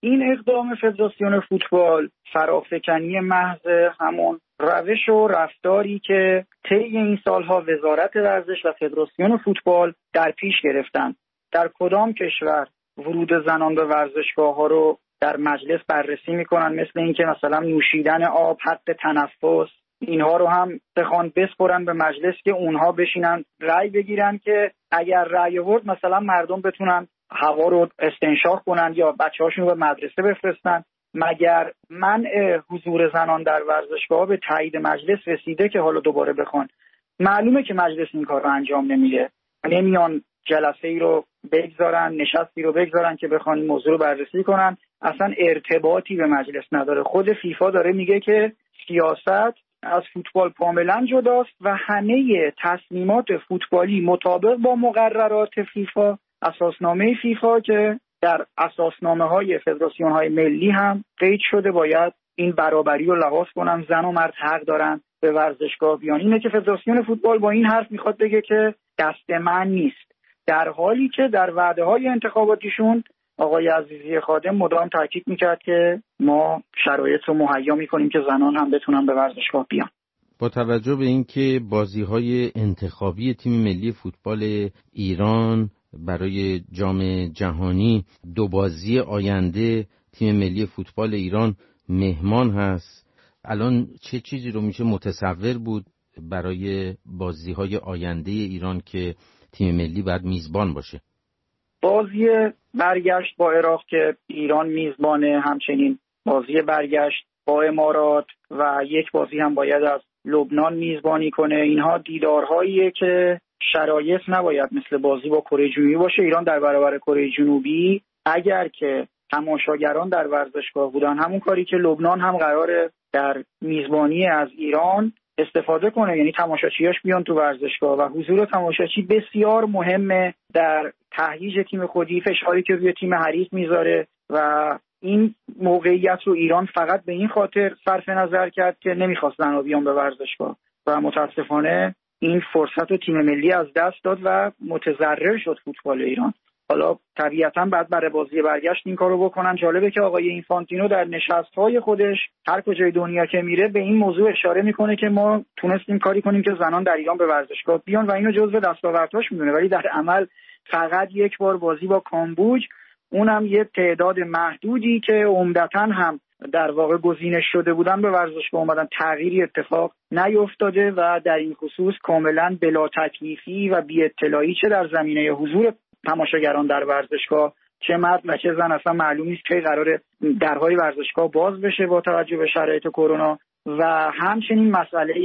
این اقدام فدراسیون فوتبال فرافکنی محض همون روش و رفتاری که طی این سالها وزارت ورزش و فدراسیون فوتبال در پیش گرفتن. در کدام کشور ورود زنان به ورزشگاه‌ها رو در مجلس بررسی میکنن، مثل اینکه مثلا نوشیدن آب، حق تنفس، اینها رو هم بخوان بسپرن به مجلس که اونها بشینن رأی بگیرن که اگر رأی آورد مثلا مردم بتونن هوا رو استنشاق کنن یا بچه‌هاشون رو به مدرسه بفرستن. مگر منع حضور زنان در ورزشگاه به تایید مجلس رسیده که حالا دوباره بخوان؟ معلومه که مجلس این کار رو انجام نمیده. نمیان جلسه ای رو بگذارن، نشستی رو بگذارن که بخوان این موضوع رو بررسی کنن. اصلا ارتباطی به مجلس نداره. خود فیفا داره میگه که سیاست از فوتبال کاملا جداست و همه تصمیمات فوتبالی مطابق با مقررات فیفا، اساسنامه فیفا که در اساسنامه‌های فدراسیون‌های ملی هم قید شده، باید این برابری رو لحاظ کنن. زن و مرد حق دارن به ورزشگاه بیان. اینه که فدراسیون فوتبال با این حرف میخواد بگه که دست من نیست، در حالی که در وعده‌های انتخاباتیشون آقای عزیزی خادم مدام تاکید میکرد که ما شرایط رو مهیا میکنیم که زنان هم بتونن به ورزشگاه بیان. با توجه به اینکه بازی‌های انتخابی تیم ملی فوتبال ایران برای جام جهانی 2 بازی آینده تیم ملی فوتبال ایران مهمان هست، الان چه چیزی رو میشه متصور بود برای بازی‌های آینده ایران که تیم ملی باید میزبان باشه؟ بازی برگشت با عراق که ایران میزبانه، همچنین بازی برگشت با امارات و یک بازی هم باید از لبنان میزبانی کنه. اینها دیدارهاییه که شرایط نباید مثل بازی با کره جنوبی باشه. ایران در برابر کره جنوبی اگر که تماشاگران در ورزشگاه بودن، همون کاری که لبنان هم قراره در میزبانی از ایران استفاده کنه، یعنی تماشاچیاش بیان تو ورزشگاه و حضور تماشاچی بسیار مهمه در تهییج تیم خودی، فشاری که روی تیم حریف میذاره و این موقعیت رو ایران فقط به این خاطر صرف نظر کرد که نمیخواست زنها بیان به ورزشگاه و متاسفانه این فرصت رو تیم ملی از دست داد و متضرر شد فوتبال ایران. حالا طبیعتاً بعد برای بازی برگشت این کارو بکنن. جالبه که آقای اینفانتینو در نشست‌های خودش هر کجای دنیا که میره به این موضوع اشاره میکنه که ما تونستیم کاری کنیم که زنان در ایران به ورزشگاه بیان و اینو جزو دستاوردهاش میدونه، ولی در عمل فقط یک بار بازی با کامبوج، اونم یه تعداد محدودی که عمدتاً هم در واقع گزینش شده بودن به ورزشگاه اومدن، تغییری اتفاق نیفتاده و در این خصوص کاملا بلا تکلیفی و بی اطلاعی چه در زمینه حضور تماشاگران در ورزشگاه، چه مرد و چه زن، اصلا معلوم نیست کی قراره درهای ورزشگاه باز بشه با توجه به شرایط کرونا. و همچنین مسئله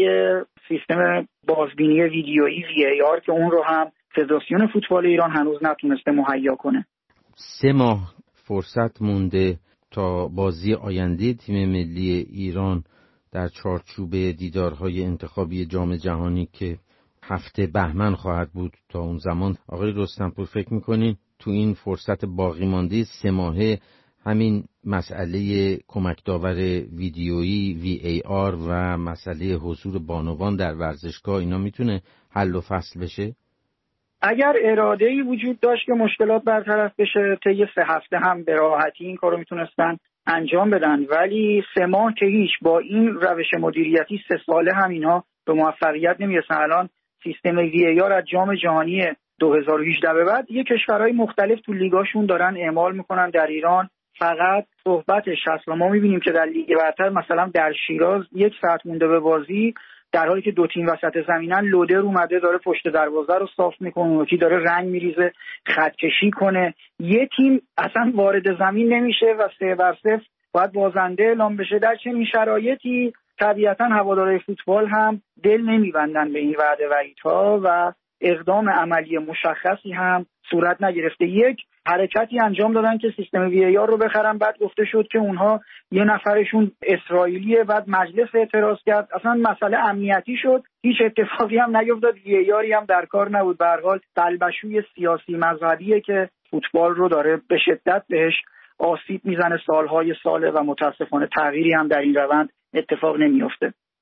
سیستم بازبینی ویدیویی VAR که اون رو هم فدراسیون فوتبال ایران هنوز نتونسته مهیا کنه. 3 ماه فرصت مونده تا بازی آینده تیم ملی ایران در چارچوب دیدارهای انتخابی جام جهانی که هفته بهمن خواهد بود. تا اون زمان آقای رستمپور فکر میکنین تو این فرصت باقی مانده 3 ماهه همین مسئله کمک داور ویدیویی VAR و مسئله حضور بانوان در ورزشگاه اینا میتونه حل و فصل بشه؟ اگر اراده‌ای وجود داشت که مشکلات برطرف بشه، طی 3 هفته هم به راحتی این کارو میتونستن انجام بدن، ولی 3 ماه که هیچ، با این روش مدیریتی 3 ساله هم اینها به موفقیت نمیرسن. الان سیستم VAR از جام جهانی 2018 به بعد یه کشورهای مختلف تو لیگاشون دارن اعمال میکنن. در ایران فقط صحبتش هست و ما میبینیم که در لیگ برتر مثلا در شیراز 1 ساعت مونده به بازی، در حالی که 2 تیم وسط زمینن، لودر اومده داره پشت دروازه رو صاف میکنه، یکی داره رنگ میریزه خط کشی کنه، یه تیم اصلا وارد زمین نمیشه و 3-0 باید بازنده اعلام بشه. در چنین شرایطی طبیعتا هوادارهای فوتبال هم دل نمیبندن به این وعده وعیدها و اقدام عملی مشخصی هم صورت نگرفته. یک حرکتی انجام دادن که سیستم VAR رو بخرن، بعد گفته شد که اونها یه نفرشون اسرائیلیه، بعد مجلس اعتراض کرد، اصلا مسئله امنیتی شد، هیچ اتفاقی هم نیفتاد، VAR هم در کار نبود. به هر حال بلبشوی سیاسی مذهبیه که فوتبال رو داره به شدت بهش آسیب میزنه سالهای ساله و متاسفانه تغییری هم در این روند اتفاق نمیفته.